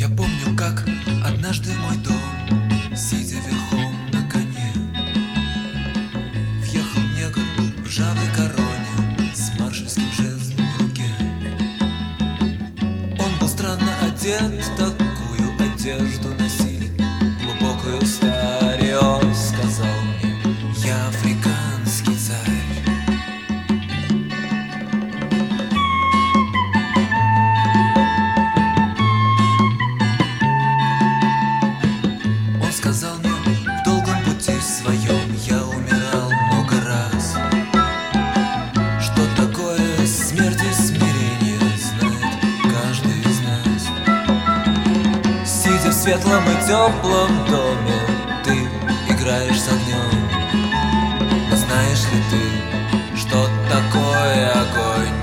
Я помню, как однажды в мой дом, сидя верхом на коне, въехал негр в ржавой короне с маршальским жезлом в руке. Он был странно одет, такую одежду носил, глубокую старь, и он сказал мне: я африканский царь. Сказал мне: в долгом пути своем я умирал много раз. Что такое смерть и смирение, знает каждый из нас. Сидя в светлом и теплом доме, ты играешь с огнем. Но знаешь ли ты, что такое огонь?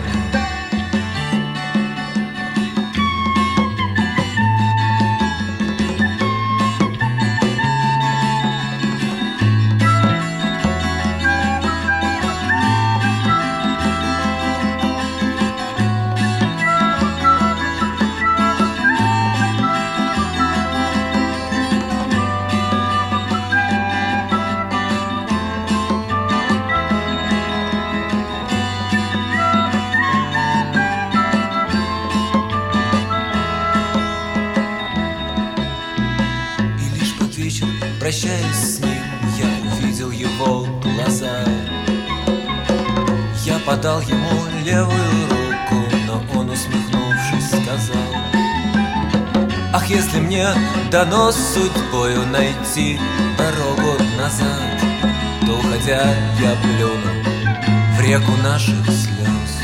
Прощаясь с ним, я увидел его глаза. Я подал ему левую руку, но он, усмехнувшись, сказал: ах, если мне дано судьбою найти дорогу назад, то, уходя, я плюну в реку наших слез.